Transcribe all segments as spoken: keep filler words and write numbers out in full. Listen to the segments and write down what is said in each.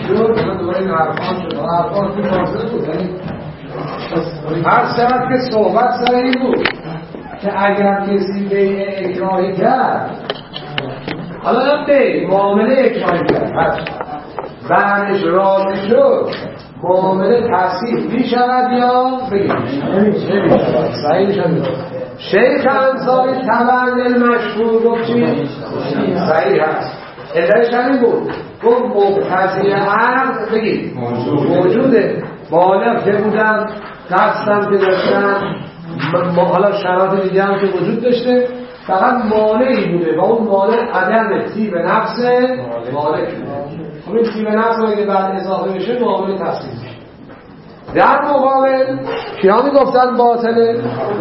شد من دوباره این حرفان شد حرفان توی فاصله بود هر شرط که صحبت سر این بود که اگر کسی به اکراهی کرد حالا نه به معامله اکراهی کرد بعدش راضی شد معامله تصحیح می شود یا بگیم نمی شود صحیح شد شیخ انصاری طبعا المشهور گفت چی؟ صحیح هست ادهش همین بود گفت مقتضی عقل بگیم موجوده بالغ که بودن قصدم که داشتن حالا شرایط دیگه هم که وجود داشته فقط مانعی بوده و اون مانع عدم طیب نفس مالک خب این طیب نفس اگه بعد اضافه بشه معامله تصحیح میشه در مقابل کیا میگفتن باطله؟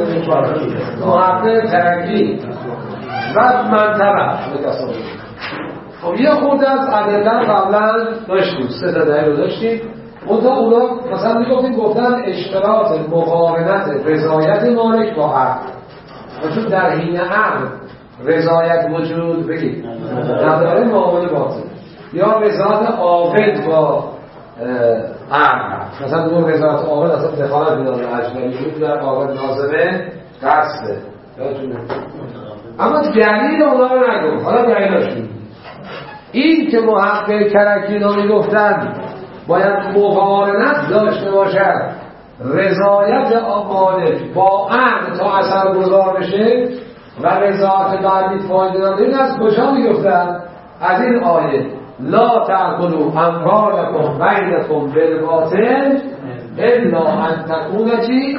محقق ترکی و منطبع خب یه خود از ادله قبلا داشتیم سه تا دلیل داشتیم اون تا اونا مثلا میگفتیم گفتن اشتراط مقارنت رضایت مالک با عقل چون در حین عقل رضایت وجود بگید نداره معامله باطل یا رضایت عاقل با عقل مثلا اون رضایت عاقل اصلا دخالت میداره اجنبی در عاقل ناظمه قصده اما دلیل اونا رو نگفت حالا دلیلاشون این که محقق کرکی اینا میگفتن باید مقارنت داشته باشد رضایت مالک با عقل تا اثر گذار بشه و رضایت بعدی فایده نداره این از کجا میگفتن؟ از این آیه لا تأکلوا اموالکم بینکم بالباطل الا ان تکون چی؟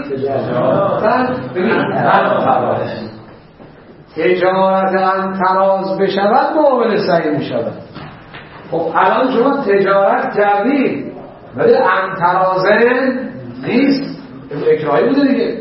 تجارت ان تراز بشود معامله صحیح میشود خب الان شما تجارت کردید ولی ان ترازن نیست اکراهی بوده دیگه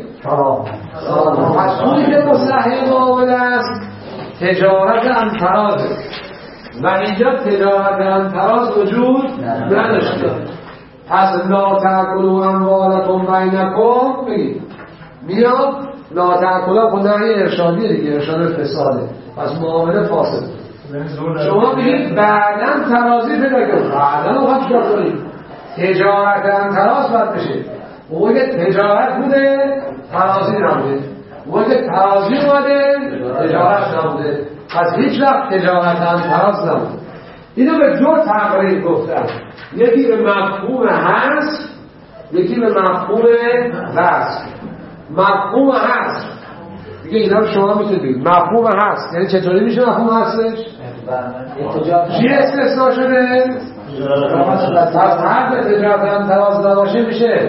پس اونی که مصحح معامله است تجارت ان تراز و اینجا تجارت ان تراز وجود نداشته پس لا تأکلوا اموالکم بینکم بگید میاد لا تأکلوا خود نهی ارشادی دیگه ارشاد فساده پس معامله فاسد شما بگید بعداً ترازی پیدا کنید بعداً رو خواهد شکر کنید تجارت ان تراز باید بشه اون که تجارت بوده ترازی نبوده اون که ترازی بوده تجارت نبوده پس هیچ وقت تجارت ان تراز نبوده اینو به دو تقریب گفتن یکی به مفهوم هست یکی به مفهوم وصف مفهوم هست دیگه اینا رو شما میتونید مفهوم هست یعنی چطوری میشه مفهوم هستش؟ چی استثناء شده؟ از هر به تجارت ان تراز نباشه میشه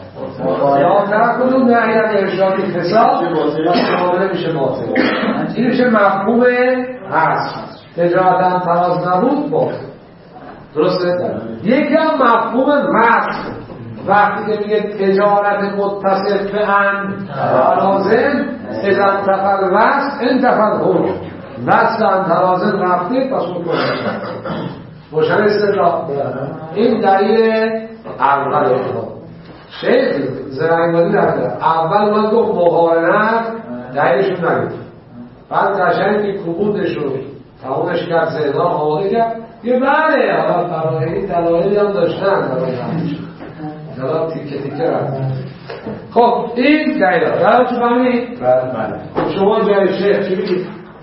یا ترکنون نهی از ارشادی فساد معامله میشه باطل این میشه مفهوم هست تجارت ان تراز نبود باطل درسته؟ یکی هم مفهوم وصف وقتی که میگه تجارت متصف به ان ترازن اذا انتقل وصف انتقل حکم وصف ان ترازن رفته پس اون کنه روشن استدلال این دلیل اول شیخ زرنگبادی نرده اول من گفت مقارنت دلیلشون نگفت بعد قشنگ که کبودش رو تمامش کرد زیدان آماده کرد یه بله حالا فرایدی دلایلی هم داشتن دلایل تیکه تیکه رفت خب این دلیل دلیل چه فهمید؟ بله شما جای شیخ چی بگید؟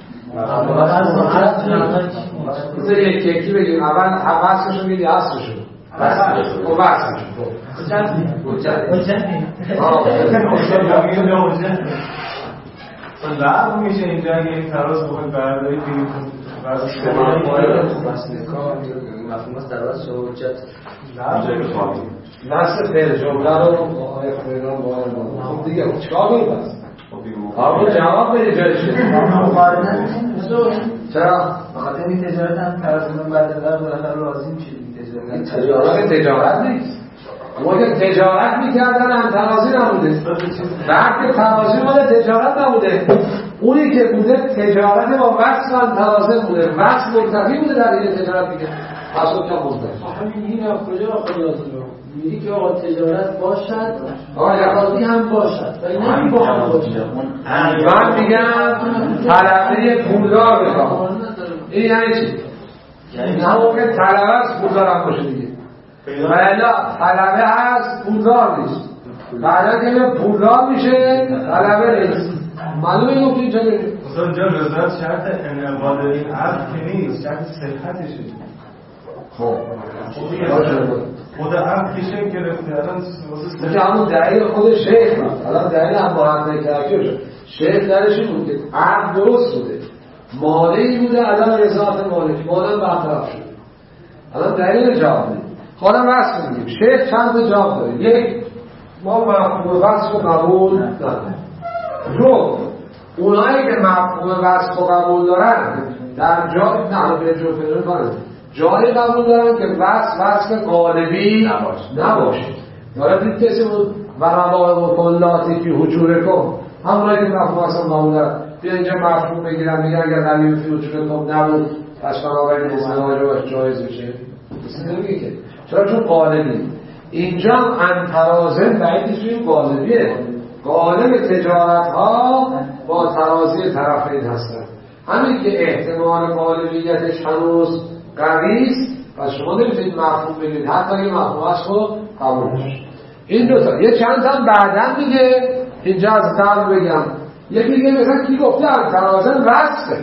بذار یک یکی بگید اول وصفش رو بگید اصلش رو خب وصفش رو لعب میشه اینجا اگه این تراز بخواید بردارید بگید مفهوم از تراز و حجت نصف فعل جمله رو آقای خیران باید خب دیگه چکار کنید بس؟ آقا جواب بده جایشه چرا؟ بخاطر این تجارت هم تراز من بعد در بالاخره راضی میشه تجارت تجارت نیست اون که تجارت میکردن هم ترازی نبوده وقتی ترازی بوده تجارت نبوده اونی که بوده تجارت با وصف هم ترازی بوده وصف مرتفی بوده در این تجارت دیگه پس اون که مرتفی همین این هم کجا را خود لازم رو میگی که آقا تجارت باشد ترازی هم باشد ولی نمی با هم باشد من میگم طلبه پولدار بخواه این یعنی چی؟ یعنی همون که طلبه از پولدار هم باشه دیگه و الا طلبه هست پولدار نیست، بعدا که پولدار میشه طلبه نیست. معلومه اینو که اینجا بگیم اصلا جا رضایت شرط انعقاد این عقد که نیست، شرط صحتشه. خب خود عقد که شکل گرفته الان واسه که همون دلیل خود شیخ بود. الان دلیل هم با هم نکرده شد. شیخ درش این بود که عقد درست بوده، مالکی بوده، الان رضایت مالک مالک برطرف شده. الان دلیل جواب میده. حالا راست میگیم شیخ چند جواب داره. یک، ما مفهوم وصف رو قبول نداریم. دو، اونایی که مفهوم وصف رو قبول دارن در جای نه به جو پیدا کنن جای قبول دارن که وصف وصف غالبی نباشه. یادت کسی بود و رواه و کلاتی فی حجورکم، همونایی که مفهوم وصف قبول دارن بیا اینجا مفهوم بگیرن میگن اگر دلیل فی حجورکم نبود پس بنابراین ازدواج رو جایز میشه. کسی نمیگه که چرا؟ چون غالبی. اینجا انترازن بعیدی توی غالبیه. غالب تجارت ها با ترازی طرفین هستن. همین که احتمال غالبیتش هنوز قوی است پس شما نمیتونید مفهوم بگید حتی اگه مفهوم هست رو قبول بشه. این دوتا یه چند تا بعدن میگه اینجا از قبل بگم. یکی دیگه مثلا کی گفته انترازن وصفه،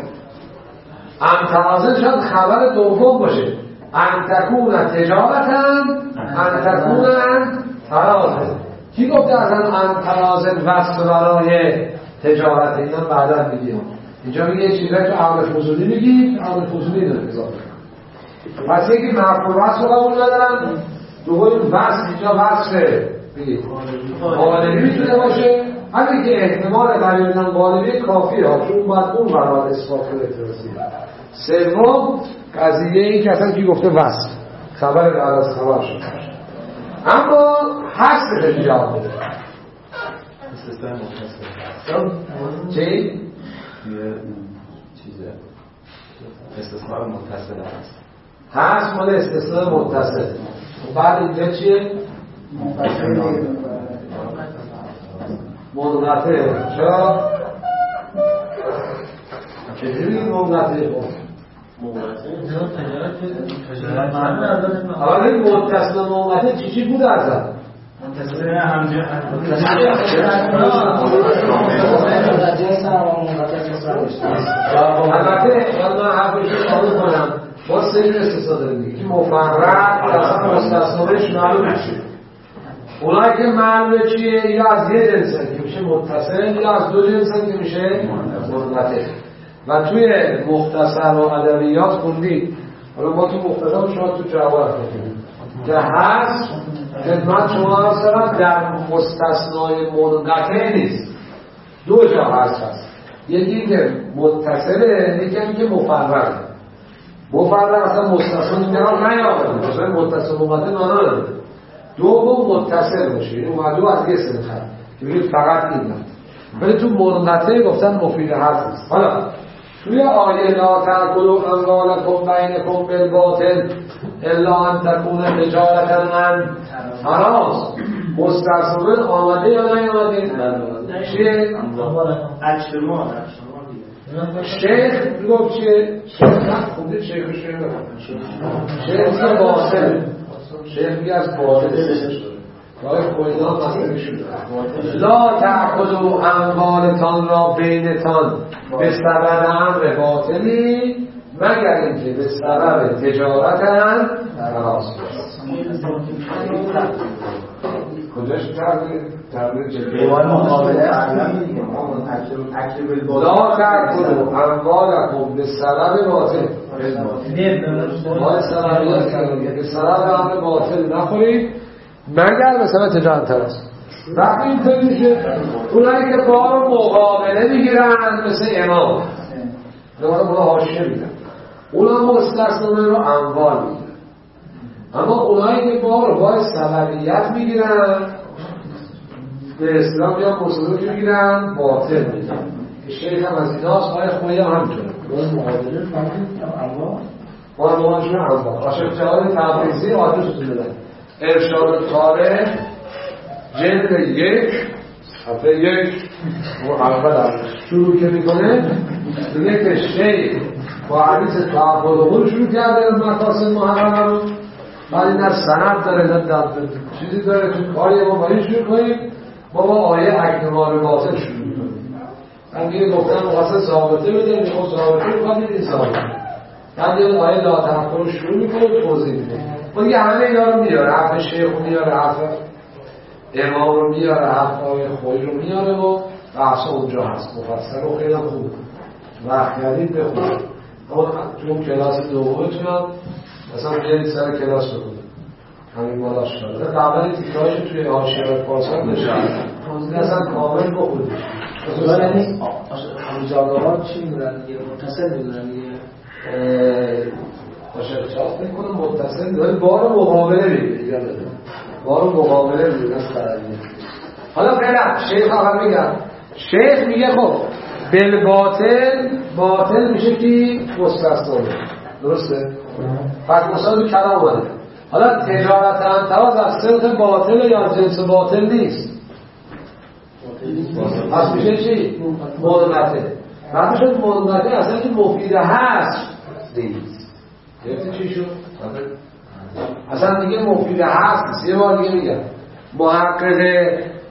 انترازن شاید خبر دوم باشه، انتکون تجارتن انتکون ترازن. کی گفته اصلا انترازن وصف برای تجارت؟ اینا بعدا میگیم. اینجا میگه یه چیزایی که عقل فضولی میگیم، عقل فضولی داره اضافه. پس یکی مفهوم وصف رو قبول ندارن، دوم وصف اینجا وصفه بگید غالبی میتونه باشه، همین که احتمال قریبا غالبی کافیه ها چون باید اون برای اثبات اعتراضی. سوم قضیه این که اصلا کی گفته وصف خبر بعد از خبر شده، اما هست خیلی جواب بده. استثناء متصل چی؟ یه چیزه استثناء متصل هست هست مال استثناء متصل. بعد اینجا چیه؟ منقطع. چرا؟ چجوری منقطع بود؟ حالا این متصل و منقطع چی چی بوده ازم؟ متصل همجه البته من حرفش رو قبول کنم با سری استثنا داریم دیگه که مفرد اصلا مستثنابش معلوم میشه. اونایی که معلومه چیه یا از یه جنسن که میشه متصل یا از دو جنسن که میشه منقطع. و توی مختصر و ادبیات خوندید، حالا ما تو مختصر شما تو جواب خوندید که هست خدمت شما هست در مستثنای منقطع نیست. دو جا هست هست یکی که متصله، یکی که مفرده. مفرد اصلا مستثنا اینجا نیاورده، مثلا متصل منقطع معنا نداره. دوم متصل باشه، این اومدو از یه سن خط که بگید فقط این نه، ولی تو منقطع گفتن مفید هست نیست. حالا توی آیه لا تأکلوا اموالکم بینکم بالباطل الا ان تکون تجارة عن تراض، مستثنا آمده یا نیامده؟ چیه؟ اجتماع شیخ میگفت چیه؟ شیخ خونده شیخ شیخ شیخ میگه باطل، شیخ میگه از باطل باید خویدان مسئله شده لا تأکلوا اموالتان را بینتان به سبب امر باطلی مگر اینکه به سبب تجارت هم تراض کجاش کرده؟ کرده جدی لا تأکلوا اموالکم به سبب باطل، باید سببیت کرده به سبب امر باطل نخورید مگر به سبب تجارت تراض. وقتی اینطوری میشه اونایی که بار مقابله میگیرن مثل امام دوباره اونا حاشیه میدن، اونا مستثنا رو اموال میگیرن. اما اونایی که بار باید سببیت میگیرن به اسلام یا مصدق میگیرن باطل میگیرن. شیخ هم از ایناست، آیا خویی هم همچونه باید مقابله اموال باید مقابلشون اموال. عاشق جهاد تبریزی آدرس رو بدن ارشاد تاریخ جلد یک صفحه یک و اول شروع که میکنه میگه که شیخ با حدیث تعبد قول شروع کرده مقاصد محرم رو، بعد این از سند داره نه داد چیزی داره تو کاری ما با این شروع کنیم ما با آیه اکنوار باطل شروع کنیم. من میگه گفتم مقصد ثابته بده میخواد ثابته میخواد این ثابته بعد یه آیه لا تفکر رو شروع میکنه و توضیح میده ما دیگه همه اینا رو میاره حرف شیخ رو میاره حرف امام رو میاره حرف آیه خوی رو میاره و بحث اونجا هست مفصل و خیلی خوب وقت کردید بخونید اما تو اون کلاس دومتونم مثلا بیایید سر کلاس بکنید همین مالا شده قبل تیکایش توی حاشیه پارسال داشتید این اصلا کامل بخونید یعنی جاگاه‌ها چی میدونن دیگه متصل میدونن دیگه باشه چاست میکنم متصل داره بار مقابله میگه بار مقابله میگه حالا فعلا شیخ آقا میگم شیخ میگه خب بالباطل باطل میشه که مستثنا درسته؟ پس مثلا کلام اومده حالا تجارت انتراز از صرف باطل یا از جنس باطل نیست پس میشه چی؟ منقطع بعد شد منقطع اصلا که مفید هست نیست گرفتی چی شد؟ اصلا دیگه مفید هست یه بار دیگه میگم محقق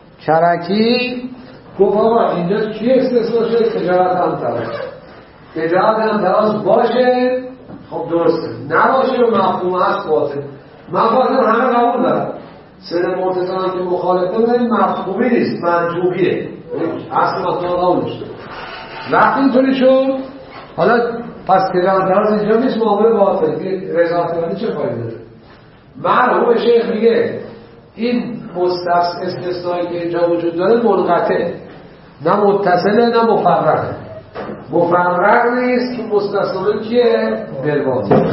کرکی گفت آقا اینجا چی استثنا شده؟ تجارت انتراز تجارت انتراز باشه خب درسته نباشه و مفهوم هست باطل مفاهیم همه قبول دارن سر مرتضی که مخالفه بودن مفهومی نیست منطوقیه اصل مطلب قبول داشته وقتی اینطوری شد حالا پس تجارت انتراز اینجا نیست معامله باطل که رضایت چه فایده داره مرحوم شیخ میگه این مستثنا استثنایی که اینجا وجود داره منقطع نه متصله نه مفرقه مفرق نیست که مستثنا کیه؟ بالباطل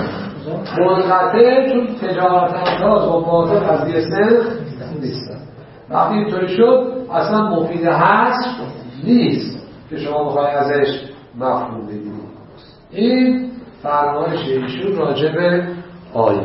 منقطع چون تجارت انتراز و باطل از یه صنف نیستن وقتی اینطوری شد اصلا مفید هست نیست که شما بخوای ازش مفهوم بگیرید این فرمایش ایشون راجع به آیه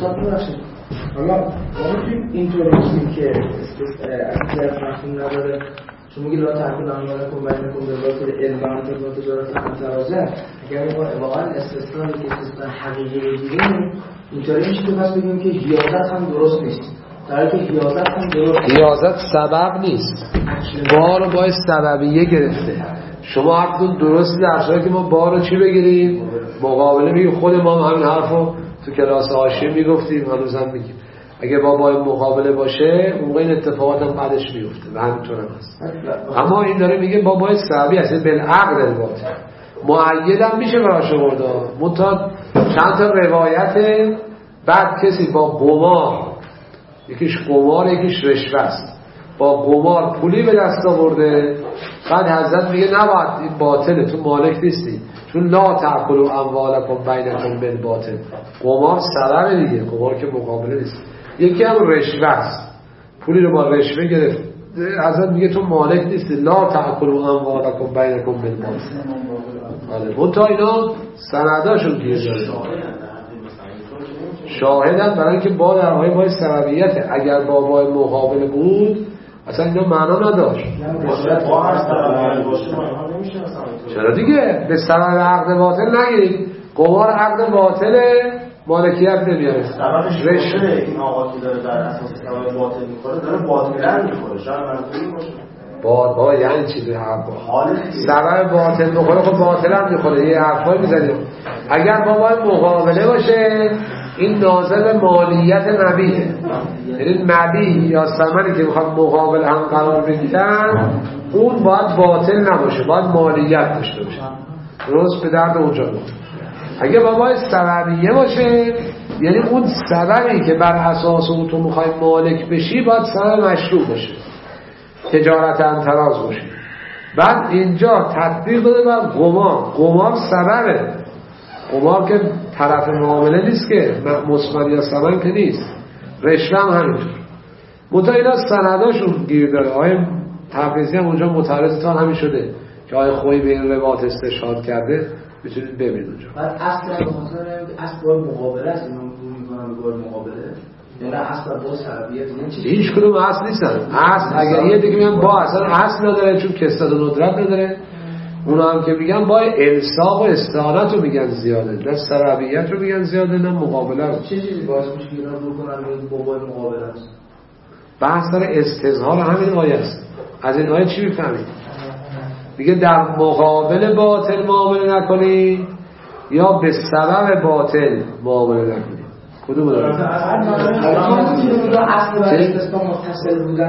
حالا ما میتونیم اینطور بگیم که اصلا مفهوم نداره چون میگه لا تحقیل آنوانه کن باید نکن به باطل علم و انتظار تجارت انترازه اگر ما واقعا استثنایی که استثنا حقیقی بگیریم اینطوری میشه که بس بگیم که حیازت هم درست نیست در حالی که حیازت هم درست حیازت سبب نیست بار رو باید سببیه گرفته شما حرفتون درستی در صورتی که ما بار رو چی بگیریم مقابله میگیم خود ما همین حرف رو تو کلاس حاشیه میگفتیم هنوزم میگیم اگه با باید مقابله باشه اون موقع این اتفاقات هم بعدش میفته و همینطور هم هست اما این داره میگه با باید سببی هست بالعقل الباطل مؤید هم میشه براش آورده منتها چند تا روایت بعد کسی با قمار یکیش قمار یکیش رشوه است با قمار پولی به دست آورده بعد حضرت میگه نباید این باطله تو مالک نیستی چون لا تأکلوا اموالکم بینکم بالباطل قمار سبب دیگه قمار که مقابله نیست یکی هم رشوه است پولی رو با رشوه گرفت حضرت میگه تو مالک نیستی لا تأکلوا اموالکم بینکم بالباطل بله منتها اینا سنداشون گیر داره شاهدن برای اینکه با در واقع باید سببیته اگر با باید مقابله بود اصلا اینا معنا نداشت چرا دیگه به سبب عقد باطل نگیرید قمار عقد باطل مالکیت نمیاره رشوه این آقا که داره در اساس سبب باطل میخوره داره باطلا میخوره شاید منطقی باشه با با یعنی چیزی حرفا سبب باطل میخوره خب باطل هم میخوره یه حرفایی میزنیم اگر با باید مقابله باشه این ناظر مالیت نبیه یعنی نبی یا ثمری که میخواد مقابل هم قرار بگیرن اون باید باطل نباشه باید مالیت داشته باشه درست به درد اونجا بود اگه با باید سببیه باشه یعنی اون سببی که بر اساس اون تو میخوای مالک بشی باید سبب مشروع باشه تجارت انتراز باشه بعد اینجا تطبیق داده بر قمار قمار سببه قمار که طرف معامله نیست که مثمر یا ثمن که نیست رشوه هم همینطور منتها اینا سنداشون گیر داره آقای تبریزی هم اونجا متعرضتان همین شده که آقای خویی به این روایت استشهاد کرده میتونید ببینید اونجا بعد اصلا به خاطر اصل باید مقابله است اینا میگن باید مقابله یعنی اصلا با سببیت یعنی هیچ کدوم اصل نیستن اصل اگر یه دیگه میگن با اصلا اصل نداره چون کساد و ندرت نداره اونا هم که میگن با الصاق و استعانت رو میگن زیاده، نه سببیت رو میگن زیاده نه مقابله رو. چه چیزی باعث میشه که اینا رو بکنن به بابای مقابله است؟ بحث داره استظهار همین آیه است. از این آیه چی میفهمید؟ میگه در مقابل باطل معامله نکنید یا به سبب باطل معامله نکنید. کدوم داره؟ اصل برای استثناء متصل بودن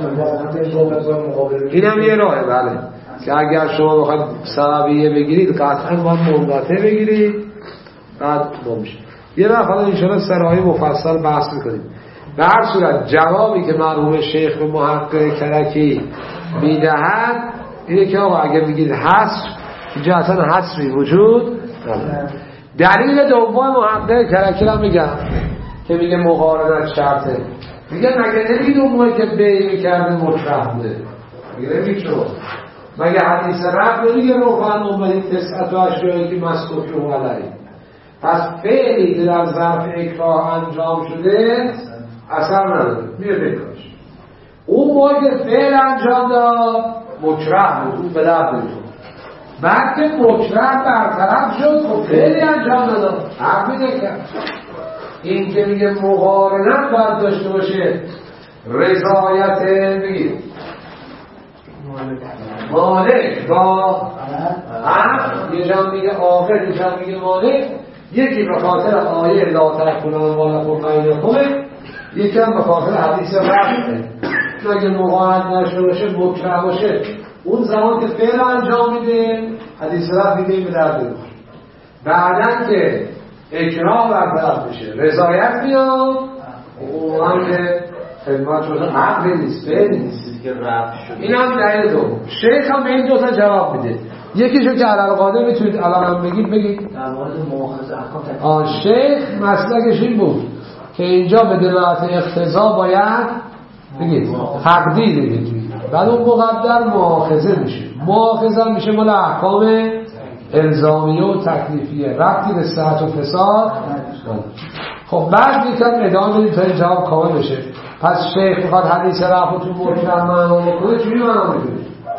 هست. این هم یه راهه. بله که اگر شما بخواید سببیه بگیرید قطعا باید منقطع بگیرید بعد نمیشه. یه وقت حالا انشاءالله سرهای مفصل بحث میکنیم. به هر صورت جوابی که مرحوم شیخ محقق کرکی میدهد اینه که آقا اگر میگید حصر اینجا اصلا حصری وجود نداره. دلیل دوم محقق کرکی رو میگم که میگه مقارنت شرطه. میگه مگه نمیگید اون موقعی که بیع میکرده مطرح بوده؟ میگه نمیگید شما مگه حدیث رفت نمیگه روحان اومدی تسعت و اشیایی که مسکوک رو علیه. پس فعلی که در ظرف اکراه انجام شده اثر نداره میره بکنش. اون موقع که فعل انجام داد مکره بود، اون به لب نمیشون. بعد که مکره برطرف شد خب فعلی انجام داد حق میده کرد. این که میگه مقارنت باید داشته باشه رضایت بگید مالک با عقل، یه جا میگه آخر یه جا میگه مالک. یکی به خاطر آیه لا تأکلوا مالکم بینکم، یکی هم به خاطر حدیث رفته. اگه مقارنت نشده باشه مکره باشه اون زمان که فعل انجام میده حدیث رفت دیگه به درد نمیخوره. بعدن که اکراه برطرف بشه رضایت میاد اون هم که خدمت شده عقل نیست فعل نیست. این هم دلیل دوم. شیخ هم به این دوتا جواب میده. یکیشو که علل قاده میتونید الان هم بگید بگید در مورد مؤاخذه احکام تکلیف. آن شیخ مسلکش این بود که اینجا به دلالت اقتضا باید بگید تقدیر بگید بعد اون مقدر مؤاخذه میشه. مؤاخذه میشه مال احکام الزامیه و تکلیفیه، ربطی به صحت و فساد. خب بعد یکم ادامه بدید تا این جواب کامل بشه. پس شیخ میخواد حدیث رفع تو مطلق معنا بکنه چی معنا میکنه؟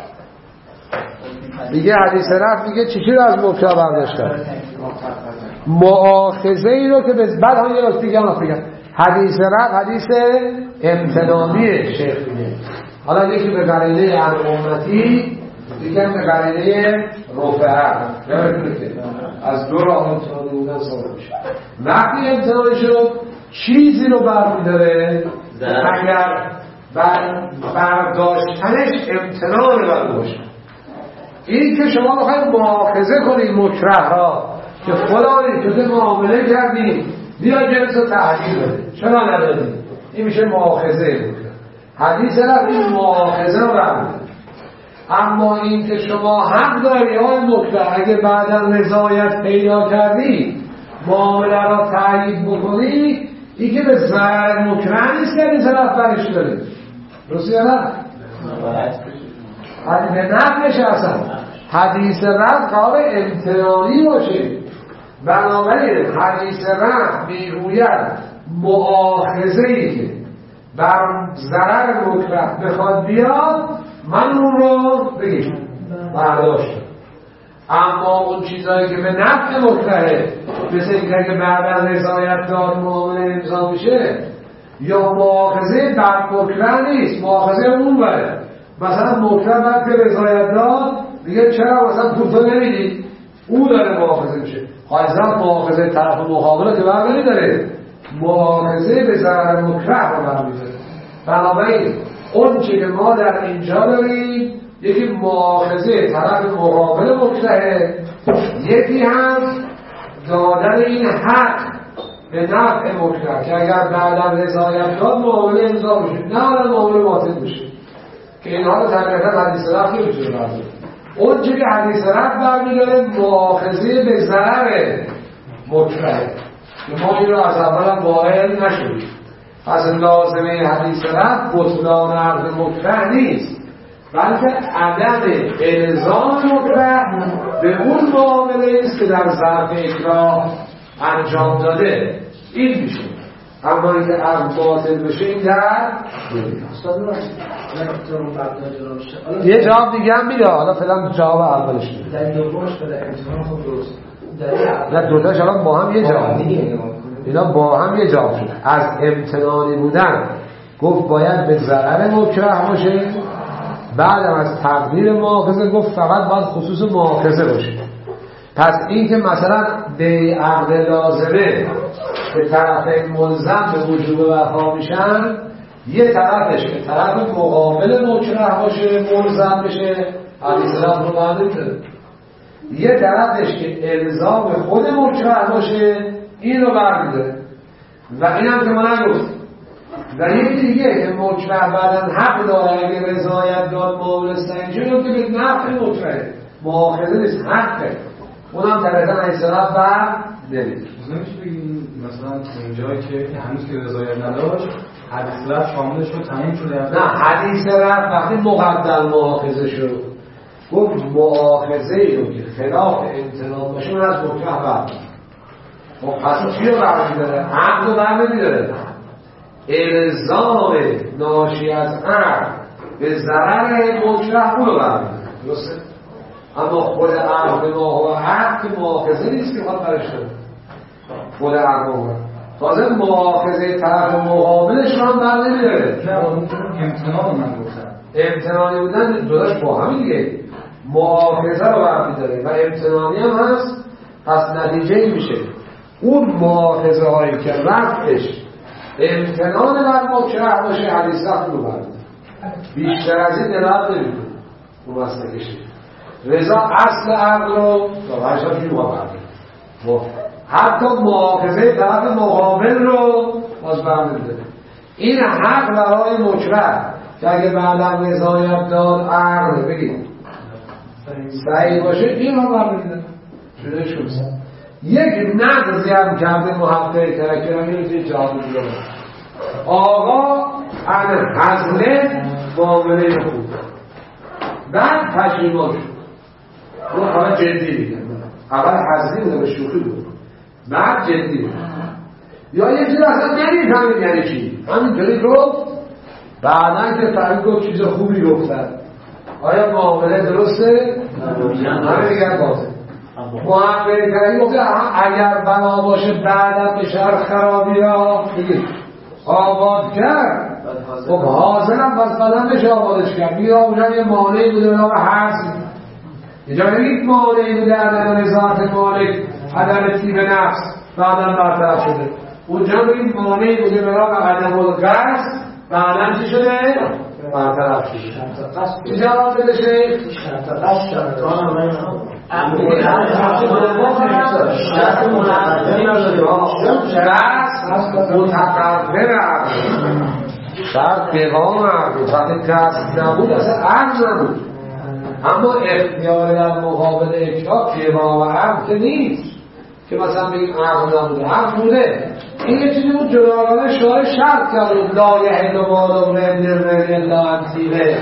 دیگه حدیث رفع دیگه چی چی رو از مطلق برداشت کرد؟ مؤاخذه ای رو که بعد هم یه راست دیگه هم بگم حدیث رفع حدیث امتنامیه شیخ میگه. حالا یکی به قرینه امتی دیگه به قرینه رفعه از دو راه امتنانی بودن صادر میشه. وقتی امتنانی شد چیزی رو برمیداره اگر بر برداشتنش امتنان بر باشه. این که شما بخواید مؤاخذه کنید مکره را که فلانی تو معامله کردی بیا جنس رو تحلیل بده چرا ندادی، این میشه مؤاخذه مکره. حدیث رفت این مؤاخذه رو برمیداره. اما این که شما حق داری های مکره اگه بعدا رضایت پیدا کردی معامله را تایید بکنی این که به ضرر مکره نیست که این طرف برش دارید درستی یا نه؟ حدیث به نفعش اصلا حدیث رفت کار امتنانی باشه. بنابراین حدیث رفت میگوید مؤاخذه‌ای که بر ضرر مکره بخواد بیاد من اون رو بگیم برداشتم. اما اون چیزایی که به نفع مکرهه مثل اینکه که بعد رضایت داد معامله امضا میشه یا مؤاخذه بر مکره نیست، مؤاخذه اون بره. مثلا مکره بعد که رضایت داد دیگه چرا مثلا تو نمیدی او داره مؤاخذه میشه. خواهیزم مؤاخذه طرف مقابله که برمی داره مؤاخذه به ضرر مکره رو برمی داره. بنابراین اون چی که ما در اینجا داریم یکی مؤاخذه طرف مقابل مکرهه، یکی هم دادن این حق به نفع مکره که اگر بعد رضایت داد معامله امضا میشه نه حالا معامله باطل میشه که اینها رو طبیعتا حدیث رفت نمیتونه برداره. اون چی که حدیث رفت برمیداره مؤاخذه به ضرر مکرهه که ما این رو از اول هم واقع نشدیم. پس لازمه حدیث رفت بطلان عرض مکره نیست بلکه عدم الزام مکره به اون معامله است که در ظرف اکراه انجام داده. این میشه. اما اینکه عقد باطل بشه این در یه جواب دیگه هم میده. حالا فعلا جواب اولش میده در دومش بده امتحان خب درست نه دوتاش الان با هم یه جواب اینا با هم یه جواب شد. از امتنانی بودن گفت باید به ضرر مکره باشه، بعدم از تقدیر مؤاخذه گفت فقط باید خصوص مؤاخذه باشه. پس این که مثلا به عقد لازمه به طرف ملزم به وجوب وفا میشن، یه طرفش که طرف مقابل مکره باشه ملزم بشه حدیث رفت رو بردید، یه طرفش که الزام خود مکره باشه این رو بردید و این هم که ما نگفت. و یکی دیگه که مکره بعدن حق داره اگه رضایت داد معامله سنجی رو که به نفع مکره مؤاخذه نیست حقه، اونم در ازن ایسرات بر نمید. نمیشه بگیم مثلا اینجایی که هنوز که رضایت نداشت حدیث رفت شامل شد تمام شده؟ نه حدیث رفت وقتی مقدم مؤاخذه شد گفت مؤاخذه رو که خلاف امتنان باشه من از مکره بر خب پس چی رو بر میداره؟ حق رو بر نمیداره. الزام ناشی از عقد به ضرر مکره اون رو بر میداره. درسته؟ اما خود عقد ما و حق که مؤاخذه نیست که خواهد برش کنه. خود عقد ما تازه مؤاخذه طرف مقابلش رو هم بر نمیداره. نه امتنان من گفتم امتنانی بودن داداش با همین دیگه مؤاخذه رو بر میداره و امتنانی هم هست. پس نتیجه این میشه اون مؤاخذه هایی که رفتش امتنان بر مکره باشه حدیث رفت رو بر بیشتر از این دلت نمیدونه اون واسه کشه رضا اصل عقل رو تا برشان جوها برده حتی مؤاخذه طرف مقابل رو باز برمیده. این حق برای مکره که اگه بعدم رضایت داد عقل بگید صحیح باشه این رو برمیده شده شد. یک نقضی هم کرده محقق کرکرانی رو توی جهاد دیگه آقا ان حزله معامله خوب بعد پشیمان شد اون حالا جدی میگن اول حزلی بوده به شوخی بود بعد جدی بود یا یه چیز اصلا نمیفهمید یعنی چی همینطوری گفت بعدا که فهمید گفت چیز خوبی گفتن آیا معامله درسته؟ همه دیگر بازه محقق کردی گفته اگر بنا باشه بعدم به شهر خرابی ها آباد کرد خب حاضرم بس بدن بشه آبادش کرد بگید آبادش یه مانعی بوده به نام حرس اینجا نمید مانعی بوده عدم نظارت مالک عدم تیب نفس بعدم برطرف شده اونجا بگید مانعی بوده به نام عدم القصد بعدم چی شده؟ برطرف شده چی جواب بده شیخ؟ شرط متقرر عقل شرط پیغام عقل وقتی قصد نبود اصلا عقل نبود اما اختیار در مقابل اکراه پیغام عقل که نیست که مثلا بگیم عقل نبوده عقل بوده. این یه چیزی بود جداگانه شعار شرط کرد لا یحل مال امرئ الا عن طیبه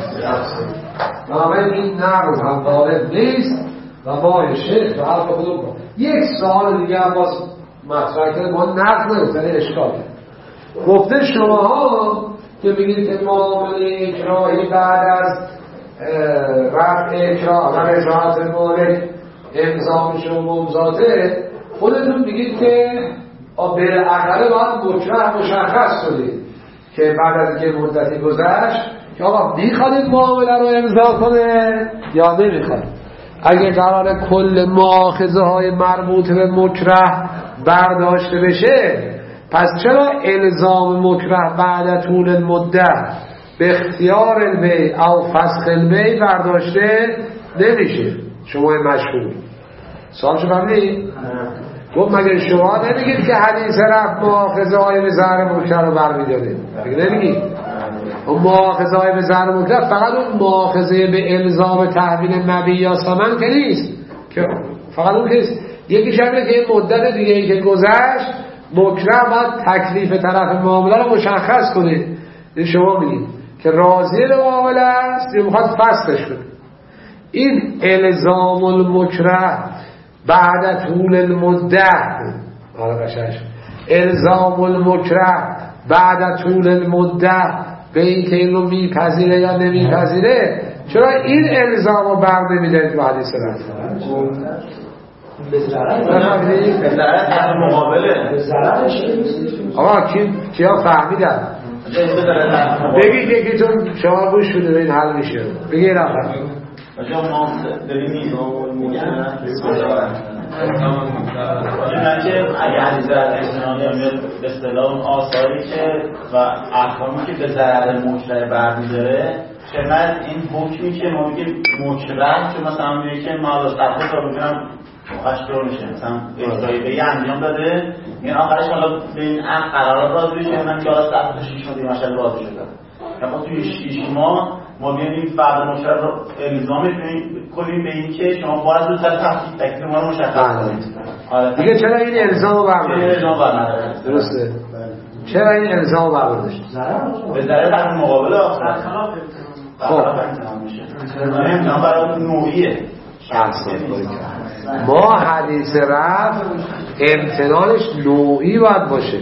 نامه این نقل هم وارد نیست و ما شیخ و حرف خودم کن. یک سوال دیگه هم باز مطرح کرد ما نقل نمیتونه اشکال کرد گفته شماها که بگید که معامله اکراهی بعد از رفع اکراه و رضایت مالک امضا میشه و ممضاته خودتون بگید که بالاخره باید مکره مشخص کنید که بعد از اینکه مدتی گذشت که آقا میخوادید معامله رو امضا کنه یا نمیخواد. اگه قرار کل مؤاخذه های مربوط به مکره برداشته بشه پس چرا الزام مکره بعد طول المده به اختیار البی او فسخ البی برداشته نمیشه؟ شما مشهور سوال شو فهمید؟ گفت مگه شما نمیگید که حدیث رفت مؤاخذه های به ضرر مکره رو برمیداره؟ مگه نمیگید؟ اون مؤاخذه های به ضرر مکره فقط اون مؤاخذه به الزام تحویل مبیع یا ثمن که نیست که فقط اون که نیست یکی شبیه که این مدت دیگه ای که گذشت مکره باید تکلیف طرف معامله رو مشخص کنه. شما میگید که راضی به معامله است یا میخواد فسخش کنه. این الزام المکره بعد طول المده آره قشنگ الزام المکره بعد طول المده به این که این رو میپذیره یا نمیپذیره، چرا این الزام رو بر نمیدارید به حدیث رفت؟ به ضرر به ضرر در مقابله به ضررش آقا کی کیا فهمیدن؟ بگید یکیتون شما گوش بده به این حل میشه. بگید رفت آجا ما داریم نیزام المکره چنانچه اگه حدیث در اسلامی میاد به اصطلاح اون آثاری که و احکامی که به ضرر مکره برمی‌داره، چقدر این حکمی که ما میگیم مکره، چون مثلا میگه که ما از قبل تا میگم اشتباه میشه، مثلا اجرایی به یه انجام داده، این آخرش حالا به این قرارات راضی بشه، من که از قبل تا شیش ماه دیگه ماشاءالله راضی شدم. اما توی شیش ماه ما بیانیم فرد مشترک رو الزام کنیم به این که شما باید زودتر تحقیق تکلیف ما رو مشخص کنید. دیگه چرا این الزام رو برمی‌داره؟ الزام برمی‌داره. درسته. چرا این الزام رو برمی‌داره؟ به ضرر طرف مقابل آخر. خب امتحان برای نوعیه. ما حدیث رفع امتنانش نوعی باید باشه.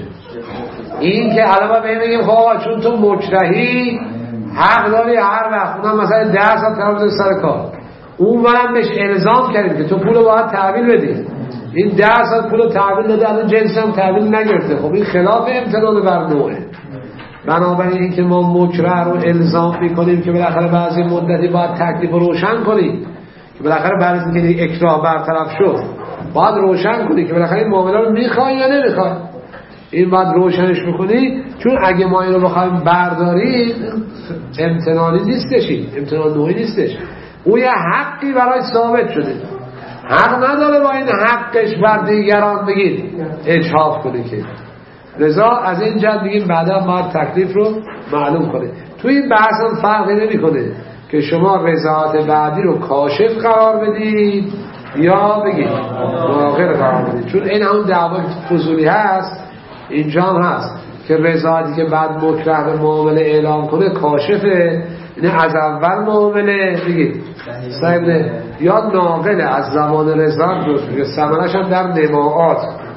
این که الان ما بگیم خب چون تو مکرهی حق داری هر وقت اونم مثلا ده ساعت تمام سر کار، اون برم بهش الزام کردیم که تو پول باید تحویل بدی، این ده ساعت پول تحویل داده الان جنس هم تحویل نگرفته، خب این خلاف امتنان بر نوعه. بنابراین این که ما مکره رو الزام میکنیم که بالاخره بعضی مدتی باید تکلیف رو روشن کنیم که بالاخره بعد از اینکه اکراه برطرف شد باید روشن کنی که بالاخره این معامله رو میخوای یا نمیخوای، این باید روشنش بکنی، چون اگه ما این رو بخوایم برداریم امتنانی نیستش، امتنان نوعی نیستش، او یه حقی برای ثابت شده، حق نداره با این حقش بر دیگران بگید اجحاف کنی که لذا از این جد بگیم بعدا باید تکلیف رو معلوم کنه. تو این بحث هم فرقی نمی کنه که شما رضایت بعدی رو کاشف قرار بدید یا بگید ناقل قرار بدید، چون این همون دعوای فضولی هست اینجا هم هست که رضایتی که بعد مکره به معامله اعلام کنه کاشفه، اینه از اول معامله بگید سایبه یا ناقله از زمان رضایت درست میگه، ثمرش هم در نماعات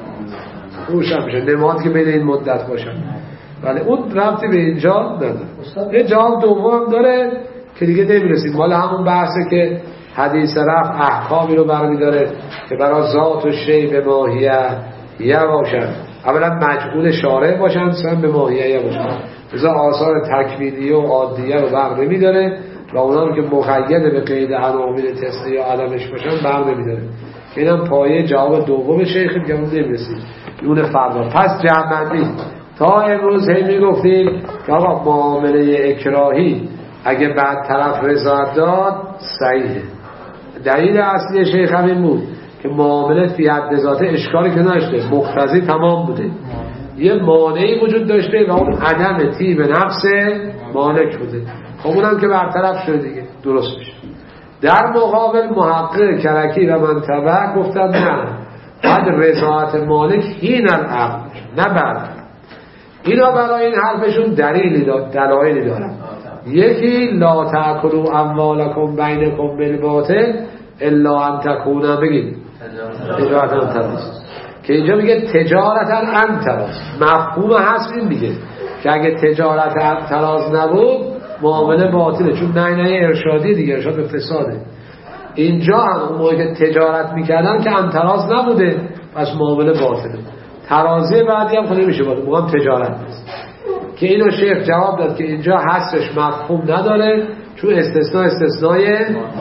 روش هم میشه، نماعات که بین این مدت باشن، ولی اون ربطی به اینجا نداره. یه جواب دوم داره که دیگه نمیرسیم، مال همون بحثه که حدیث رفع احکامی رو برمی داره که برای ذات و شی به ماهیه یه باشن، اولا مجهول شارع باشن، ثانیا به ماهیه یه باشن، لذا آثار تکوینیه و عادیه رو بر نمی داره و اونا که مقید به قید عناوین تسنیه یا عدمش باشن بر نمی داره. اینم پایه جواب دوم شیخ دیگه اون نمیرسیم اون فردا. پس جمع‌بندی تا امروز هی میگفتیم که آقا معامله اکراهی اگه بعد طرف رضایت داد صحیحه. دلیل اصلی شیخ همین بود که معامله فی حد ذاته اشکالی که نداشته، مقتضی تمام بوده، یه مانعی وجود داشته و اون عدم طیب نفس مالک بوده، خب اونم که برطرف شده دیگه درست میشه. در مقابل محقق کرکی و منطبع گفتن نه، بعد رضایت مالک هین العقل نه بعد. اینا برای این حرفشون دلیلی داد، دلایلی دارن. یکی لا تأکلوا اموالکم بینکم بالباطل الا ان تکون بگید تجارت انتراز، که اینجا میگه تجارت انتراز، مفهوم هست این دیگه که اگه تجارت انتراز نبود معامله باطله، چون نه نه ارشادی دیگه، ارشاد به فساده. اینجا هم اون موقع که تجارت میکردن که انتراز نبوده پس معامله باطله. ترازی بعدی هم خیلی میشه باید موقع تجارت نیست که اینو شیخ جواب داد که اینجا حسش مفهوم نداره، چون استثناء استثنای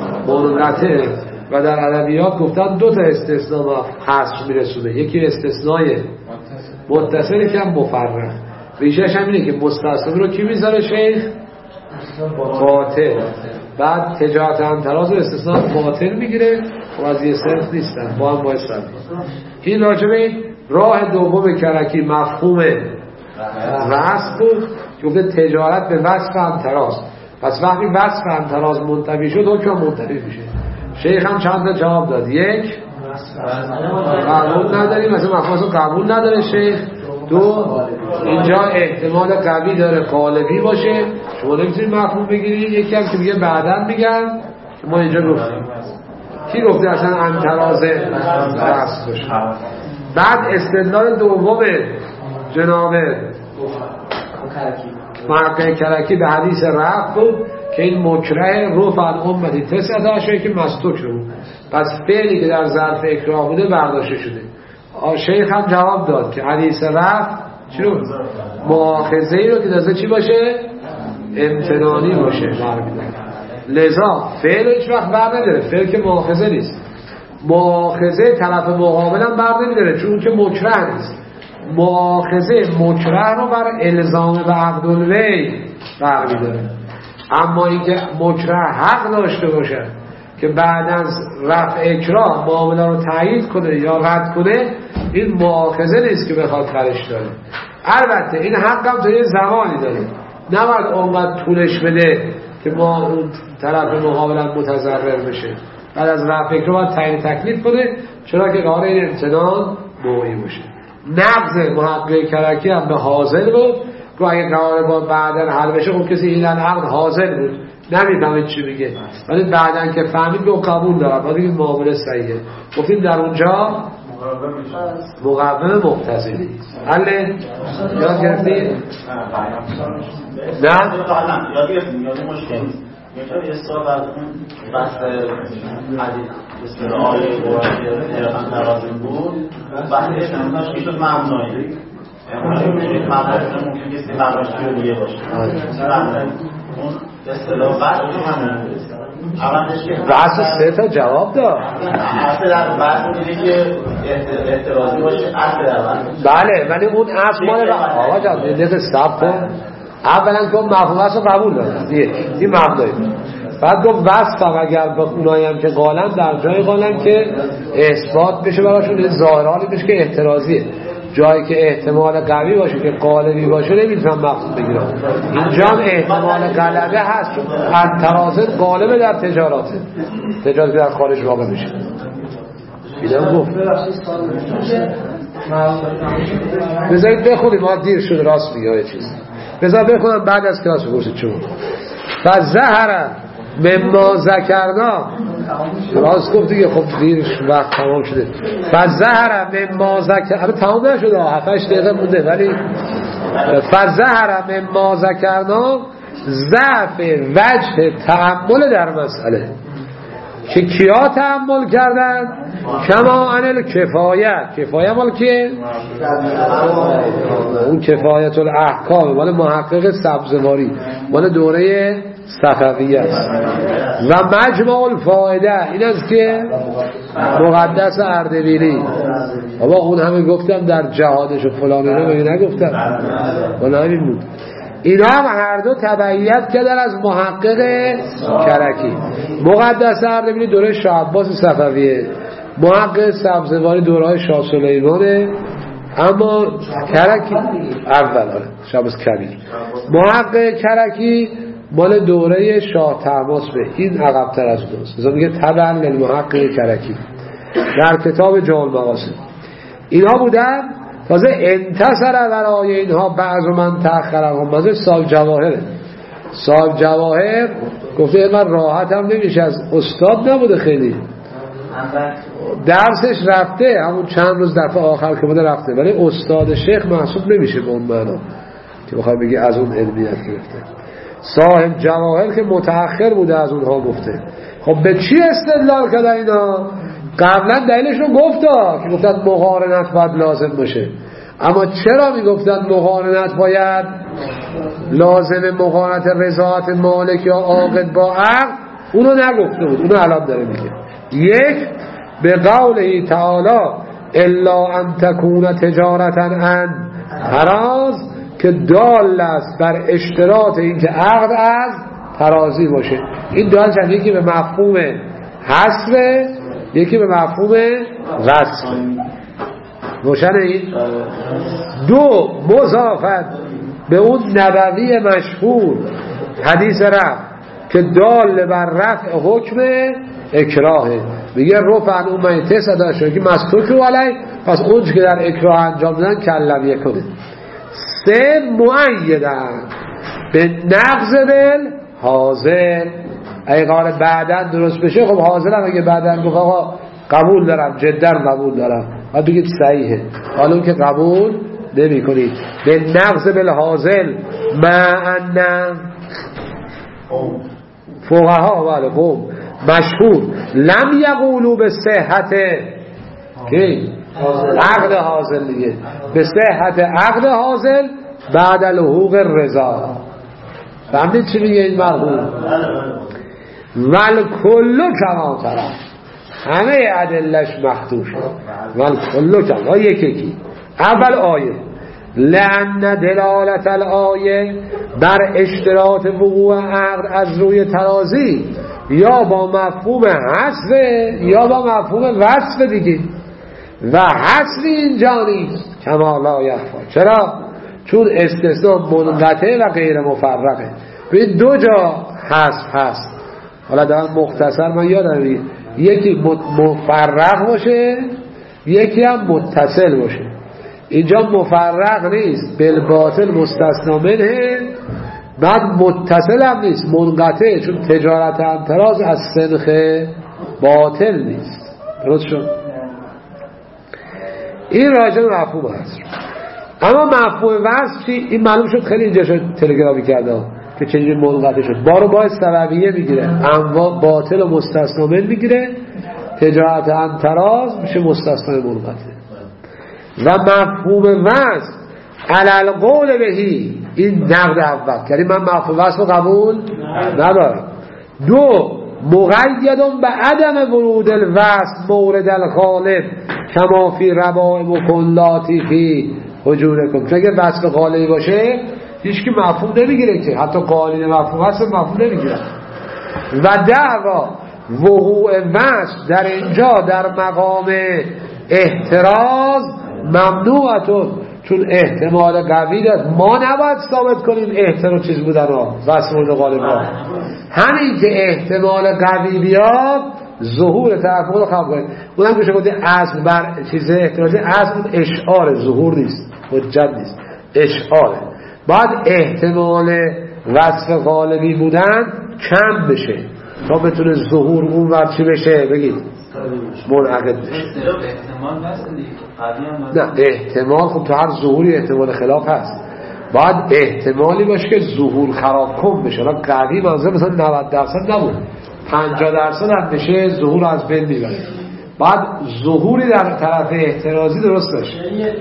منقطعه و در ادبیات گفتن دو تا استثناء حسش میرسونه، یکی استثنای متصلی که هم مفرق، ریشهش هم اینه که مستثنا رو کی میذاره شیخ؟ باطل. بعد تجارت انتراز و استثناء باطل میگیره و از یه صرف نیستن، با هم باید صرف. این راجبه راه دوم کرکی مفهوم وصف بود که گفته تجارت به وصف انتراز، پس وقتی وصف انتراز منتفی شد حکم منتفی میشه. شیخ هم چند تا جواب داد، یک قبول نداریم، مثلا مفهوم قبول نداره شیخ. دو اینجا احتمال قوی داره قالبی باشه، شما نمیتونید مفهوم بگیرید. یکی هم که میگه بعداً میگن که ما اینجا گفتیم کی گفته اصلا انتراز وصف باشه. بعد استدلال دوم جناب محقق کرکی به حدیث رفت بود که این مکره رفع عن امتی تسعة عشر که مستوک رو پس فعلی که در ظرف اکراه بوده برداشته شده. شیخ هم جواب داد که حدیث رفع چی رو؟ مؤاخذه ای رو که دازه چی باشه؟ امتنانی باشه. لذا فعل هیچ وقت بر نمیداره، فعل که مؤاخذه نیست. مؤاخذه طرف مقابل هم بر نمیداره چون که مکره نیست. مؤاخذه مکره رو بر الزام به عقد الوی بر میداره. اما اینکه مکره حق داشته باشه که بعد از رفع اکراه معامله رو تایید کنه یا رد کنه، این مؤاخذه نیست که بخواد خرش داره. البته این حق هم تا یه زمانی داره، نباید اونقدر طولش بده که ما اون طرف مقابل متضرر بشه. بعد از رفع اکراه باید تعیین تکلیف کنه، چرا که قرار این امتنان موعی باشه. نقض محقق کرکی هم به حاضر بود که اگه قرار با بعدن حل بشه اون کسی این عقد حاضر بود نمیفهمید چی میگه، ولی بعدن که فهمید به قبول دارم باید این معامله صحیحه. گفتیم در اونجا مقوم مقتضی. حله؟ یاد گرفتید؟ نه؟ یاد گرفتیم. یاد مشکل یه یه سال از اون بحث حدیث بسیار آیه قرآن ترازیم بود بحثش نموناش که شد مبنایی مبنایی ممکن کسی مبناش جوریه باشه اون اصطلاح بعد اون همون بحث سه تا جواب داد. اصل در بحث میده که اعتراضی باشه اصل در بله، ولی اون اصل ماله آقا جان دیگه سب کن. اولا که اون مفهوم اصلا قبول دارد این مبنایی. بعد گفت وصفم اگر به اونایی هم که قالن در جای قالن که اثبات بشه براشون این ظاهرانی بشه که اعتراضیه، جایی که احتمال قوی باشه که قالبی باشه نمیتونم مقصود بگیرم. اینجا هم احتمال غلبه هست چون ترازن قالبه در تجاراته، تجارت در خارج واقع میشه. بیدم گفت بذارید بخونیم، ما دیر شده راست میگه یه چیز بذار بخونم بعد از کلاس بپرسید چون فظهر مما ذکرنا راست گفت دیگه. خب دیر وقت تمام شده. فظهر مما ذکرنا تمام نشده، هفت هشت دقیقه مونده، ولی فظهر مما ذکرنا ضعف وجه تأمل در مسئله که کیا تأمل کردن؟ کما انل کفایت. کفایت مال که اون کفایت الاحکام مال محقق سبزواری مال دوره صفویه است. و مجمع الفائده این است که مقدس اردبیلی. بابا اون همه گفتم در جهادش و فلان اینا مگه نگفتم؟ ولی همین بود. اینا هم هر دو تبعیت کردن از محقق کرکی. مقدس اردبیلی دوره شاه عباس صفویه، محقق سبزواری دوره شاه سلیمانه، اما کرکی اول آره شاه عباس کبیر. محقق کرکی مال دوره شاه طهماسپ به این عقب‌تر از اونست. مثلا میگه تبع للمحقق کرکی در کتاب جامع المقاصد. اینا بودن تازه انتصر برای اینها بعض من تأخرهم. مثلا صاحب جواهر صاحب جواهر گفته من راحتم نمیشه، از استاد نبوده خیلی درسش رفته، همون چند روز دفعه آخر که بوده رفته، ولی استاد شیخ محسوب نمیشه به اون معنا که بخوای بگی از اون علمیت گرفته. صاحب جواهر که متأخر بوده از اونها گفته. خب به چی استدلال کردن اینا؟ قبلا دلیلش رو گفتا که گفتن مقارنت باید لازم باشه، اما چرا میگفتن مقارنت باید لازم مقارنت رضایت مالک یا عاقد با عقد؟ اونو نگفته بود، اونو الان داره میگه. یک به قوله تعالی الا ان تکون تجارتا عن تراض که دال است بر اشتراط این که عقد از ترازی باشه. این دال چند یکی به مفهوم حصر، یکی به مفهوم وصف. روشنه این؟ دو مضافت به اون نبوی مشهور حدیث رفع که دال بر رفع حکم اکراهه. میگه رفع عن امتی تسعة عشر که مستوک رو علی، پس اونچه که در اکراه انجام دادن کلمیه کنه. سه مؤیدن به نقض بل حاضر. اگه قرار بعدن درست بشه خب حاضرم، اگه بعدن گفت آقا قبول دارم جدا قبول دارم باید بگید صحیحه، حالا اون که قبول نمی کنید. به نقض بالحاصل معنا فقها و قوم مشهور لم یقولوا به صحت کی عقد حاصل دیگه، به صحت عقد حاصل بعد الحقوق رضا. فهمید چی میگه این مرحوم؟ ول کلو کما طرف، همه ادلش مخدوشه. ول کلو کما یکی یکی. اول آیه لأن دلالت الآیه بر اشتراط وقوع عقد از روی ترازی یا با مفهوم حذف یا با مفهوم وصف دیگه، و حذف اینجا نیست کما لا یخفا. چرا؟ چون استثناء منقطع و غیر مفرقه. به دو جا حذف هست. حالا در مختصر من یادم یکی مفرق باشه یکی هم متصل باشه. اینجا مفرق نیست، بالباطل مستثنا منه، بعد متصل هم نیست، منقطع، چون تجارت امتراض از سنخ باطل نیست. درست شد؟ این راجع به مفهوم هست. اما مفهوم وصف چی؟ این معلوم شد خیلی اینجا شد تلگرامی کرده که چنین منقطع شد. بارو باید سببیه میگیره، انواع باطل و مستثنا من میگیره، تجارت امتراض میشه مستثنا منقطع. و مفهوم وصف علل قول بهی، این نقد اول کردیم، من مفهوم وصف رو قبول ندارم. دو مقیدون به عدم ورود الوصف مورد الغالب کما فی ربائم و کلاتی فی حجورکم. چون اگه وصف غالبی باشه هیچ کی مفهوم نمیگیره که، حتی قالین مفهوم وصف مفهوم نمیگیره. و دعوا وقوع وصف در اینجا در مقام احتراز ممنوعتون، چون احتمال قوی داد. ما نباید ثابت کنیم احتمال چیز بودن ها وصف مورد غالب ها، همین که احتمال قوی بیاد ظهور تحقق رو خواهد کنید. اونم که شما گفتید اصل بر چیز احتمالی، اصل اشعار، ظهور نیست، حجت نیست، اشعاره. باید احتمال وصف غالبی بودن کم بشه تا بتونه ظهور اون وقت چی بشه بگید منعقد بشه. احتمال هست دیگه، نه احتمال خب تو هر ظهوری احتمال خلاف هست. باید احتمالی باشه که ظهور خراب کن بشه. الان قوی منظور مثلا نود درصد نبود، پنجاه درصد هم بشه ظهور از بین میبره. بعد ظهوری در طرف احترازی درست باشه،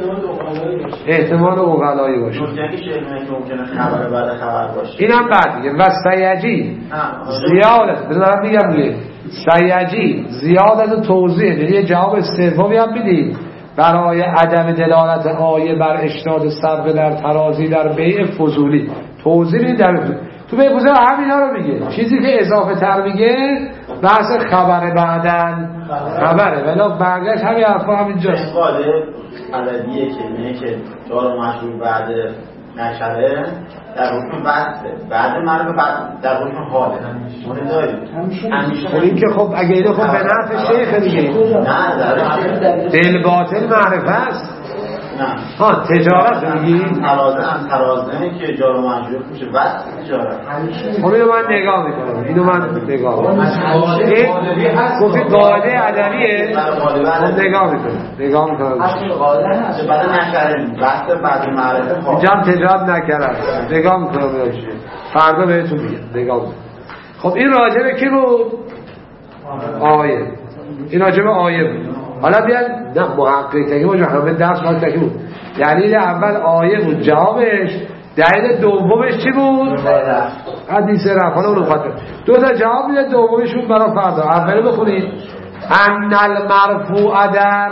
احتمال اقلایی باشه. ممکنه خبر بعد خبر باشه. اینم بعد دیگه و سیجی زیادت بذارم میگم دیگه سیجی زیادت توضیح، یعنی یه جواب سومی هم میدید برای عدم دلالت آیه بر اشتراط صرف در ترازی در بیع فضولی. توضیح میدید در تو به بوزه همینا رو میگه. چیزی که اضافه تر میگه بحث خبر بعدن خبره، ولی برگشت همین حرفا همینجاست. قاعده عددیه که میگه که جار و مجرور بعد نشره در حکم بعد بعد معرفه بعد در حکم حاله مونه داریم همیشه. خب این که خب اگه اینو خب به نفع شیخ دیگه نه در دل باطل معرفه است. نه ها تجارت میگی؟ ترازه هم ترازه که جار و مجرور میشه بعد تجارت. خب اینو من نگاه میکنم، اینو من نگاه میکنم. گفتی قاعده ادبیه؟ خب نگاه میکنم نگاه میکنم بعد نشرم بحث بعد معرفه اینجا هم تجارت نکردم، نگاه میکنم فردا بهتون میگم نگاه میکنم. خب این راجبه کی بود؟ آیه. این راجبه آیه بود. حالا بیان نه محققی تکی باشه، همه درس باید تکی بود. دلیل اول آیه بود، جوابش. دلیل دومش چی بود؟ حدیث رفت. حالا اونو خاطر دو تا جواب میده، دومشون برای فردا. اولی بخونید ان المرفوع در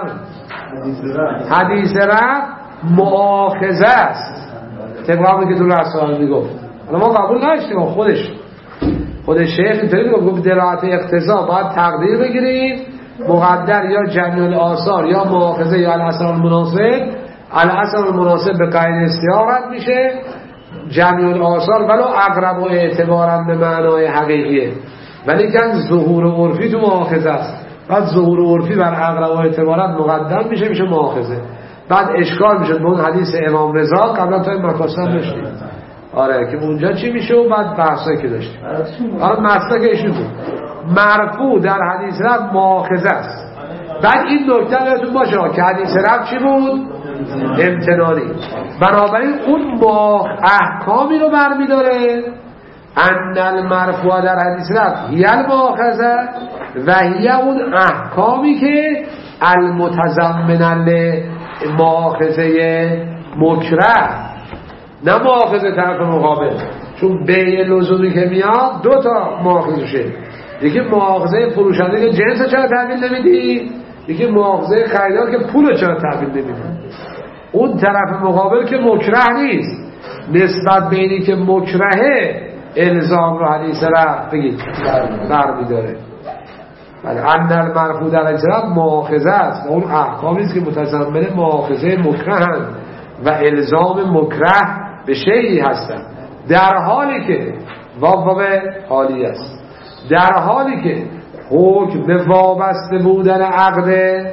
حدیث رفت مؤاخذه است، طبقا که تو رسائل میگفت. حالا ما قبول نداشتیم، خودش خود شیخ اینطوری میگفت دلالت اقتضا باید تقدیر بگیریم مقدر یا جمع الاثار یا مؤاخذه یا الاثر المناسب. الاثر المناسب به قید استیاغت میشه، جمع الاثار ولو اقرب و اعتبارا به معنای حقیقیه، ولی کن ظهور عرفی تو مؤاخذه است. بعد ظهور عرفی بر اقرب و اعتبارا مقدم میشه، میشه مؤاخذه. بعد اشکال میشه به اون حدیث امام رضا قبلا تا این مفاصل داشتیم. آره که اونجا چی میشه و بعد بحثایی که داشتیم. آره مسئله ایشون بود مرفوع در حدیث رفت مؤاخذه است. بعد این نکته یادتون باشه که حدیث رفت چی بود؟ امتنانی. بنابراین اون ما احکامی رو برمیداره ان المرفوع در حدیث رفت هی المؤاخذه و هی اون احکامی که المتضمن لمؤاخذه مکره، نه مؤاخذه طرف مقابل. چون بیع لزومی که میاد دو تا مؤاخذه شه، یکی مؤاخذه فروشنده که جنس چرا تحویل نمیدی، یکی مؤاخذه خریدار که پول چرا تحویل نمیدی. اون طرف مقابل که مکره نیست، نسبت به اینی که مکرهه الزام رو حدیث رفت بگید برمیداره. ولی ان المرفوع در اجرا مؤاخذه است و اون احکامی است که متضمن مؤاخذه مکرهند و الزام مکره به شیئی هستند، در حالی که واو حالی است، در حالی که حکم به وابسته بودن عقد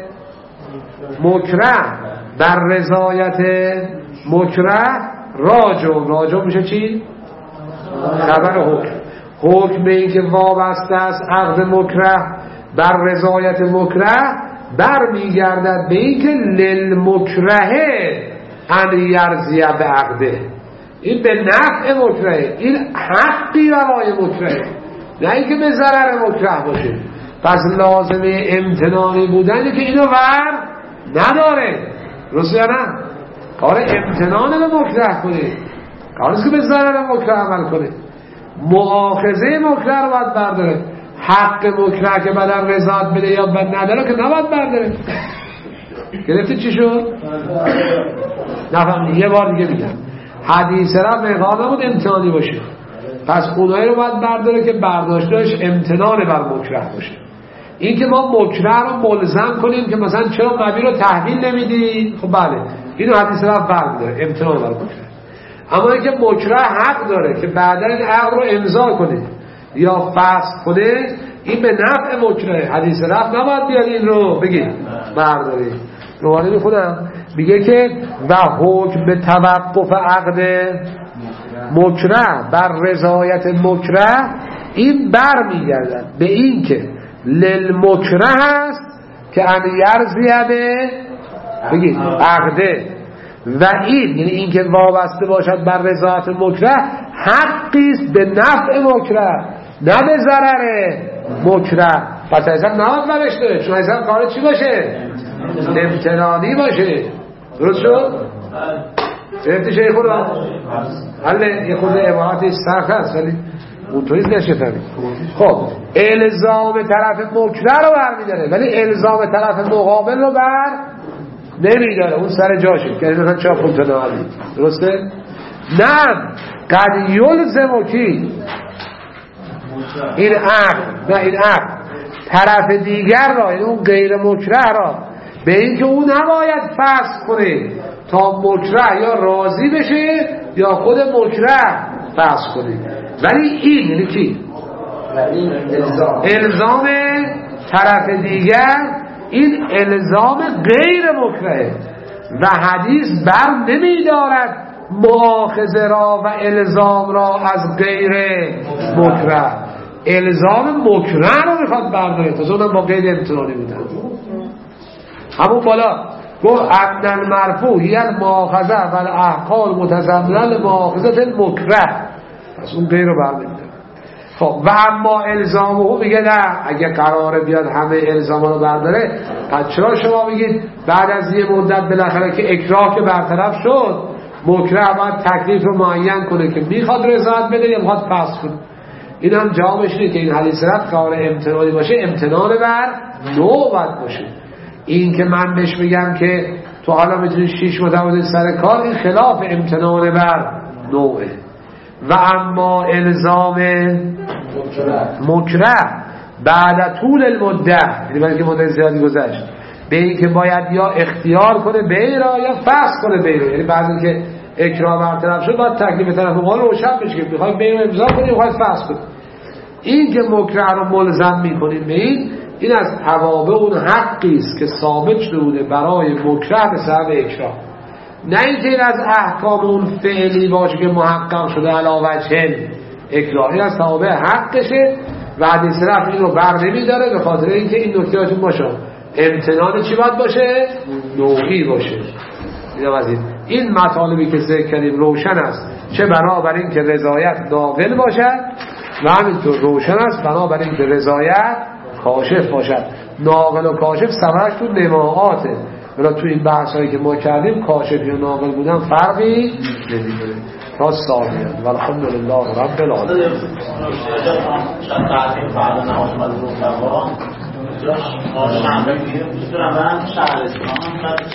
مکره بر رضایت مکره راجع راجع میشه چی؟ خبر حکم. حکم به این که وابسته است عقد مکره بر رضایت مکره بر میگردد به این که للمکره ان یرضی به عقده، این به نفع مکره، این حقی برای مکره، نه اینکه به ضرر مکره باشه. پس لازمه امتنانی بودنی که اینو ور نداره، درست یا نه؟ کار امتنان به مکره کنه، کار نیست که به ضرر مکره عمل کنه. مؤاخذه مکره رو باید برداره، حق مکره که بدن رضایت بده یا بد نداره که نباید برداره. گرفتی چی شد؟ نفهم. یه بار دیگه میگم حدیث را مقام نبود امتنانی باشه، پس اونایی رو باید برداره که برداشتش امتنان بر مکره باشه. این که ما مکره رو ملزم کنیم که مثلا چرا مبی رو تحویل نمیدی، خب بله اینو حدیث را برمیداره امتنان بر مکره. اما اینکه مکره حق داره که بعدا این عقد رو امضا کنه یا فسخ کنه، این به نفع مکره، حدیث رفت نباید بیاد این رو بگید برداری. روانی می خودم میگه که و حکم به توقف عقد مکره بر رضایت مکره این بر میگردد به این که للمکره هست که ان یرضیه به بگید عقده، و این یعنی این که وابسته باشد بر رضایت مکره حقی است به نفع مکره نه به ضرر مکره. پس ایسا نهاد برشته، چون ایسا کار چی باشه؟ امتنانی باشه. درست شد؟ سهمتی شیخ رو حاله یه خود عبارتی سرخ هست ولی اونطوریز نشه فهمید. خب الزام طرف مکره رو بر میداره ولی الزام طرف مقابل رو بر نمیداره، اون سر جاشه که مثلا چه امتنانی. درسته؟ نه قد یلزم کی این عقل، نه این عقل طرف دیگر را، این اون غیر مکره را به اینکه اون نباید فسخ کنه تا مکره یا راضی بشه یا خود مکره فسخ کنه. ولی این یعنی کی؟ الزام. الزام طرف دیگر این الزام غیر مکره و حدیث بر نمیدارد مؤاخذه را و الزام را از غیر مکره. الزام مکره رو میخواد برداره، تا زودم با غیر امتنانی بودن. همون بالا گفت ان المرفوع هی المؤاخذه و الاحکام متضمنه لمؤاخذه المکره، پس اون غیر رو برمیداره. خب و اما الزامه میگه نه، اگه قراره بیاد همه الزاما رو برداره پس چرا شما میگید بعد از یه مدت بالاخره که اکراه که برطرف شد مکره باید تکلیف رو معین کنه که میخواد رضایت بده یا میخواد فسخ کنه؟ این هم جوابش اینه که این حدیث رفت قرار امتنانی باشه امتنان بر نوع باید باشه. این که من بهش میگم که تو حالا میتونی شیش متعود سر کار، این خلاف امتنان بر نوعه. و اما الزام مکره بعد طول المده، یعنی بعد که مدت زیادی گذشت، به این که باید یا اختیار کنه بیرا یا فسخ کنه بیرا، یعنی بعد اینکه اکراه برطرف شد باید تکلیف طرف مقابل روشن بشه که میخوای بیرا امضا کنی میخوای فسخ کنی. این که مکره رو ملزم میکنیم به این این از توابع اون حقی است که ثابت شده بوده برای مکره به سبب اکراه، نه اینکه این از احکام اون فعلی باشه که محقق شده علاوه وجه اکراه. این از توابع حقشه و حدیث رفت این رو بر نمیداره به خاطر اینکه این نکته هاتون باشه امتنان چی باید باشه؟ نوعی باشه. این این مطالبی که ذکر کردیم روشن است، چه بنابر این که رضایت ناقل باشد و همینطور روشن است بنابر این که رضایت کاشف باشد. ناقل و کاشف ثمرش تو نماعاته، ولی تو این بحث هایی که ما کردیم کاشف یا ناقل بودن فرقی نمیکنه. تا سالیان و الحمدلله رب العالمین. شاید تعطیل فردا نماز مدرسه رو جاش آشنبه میگیره دوست دارم برم شهر اسلام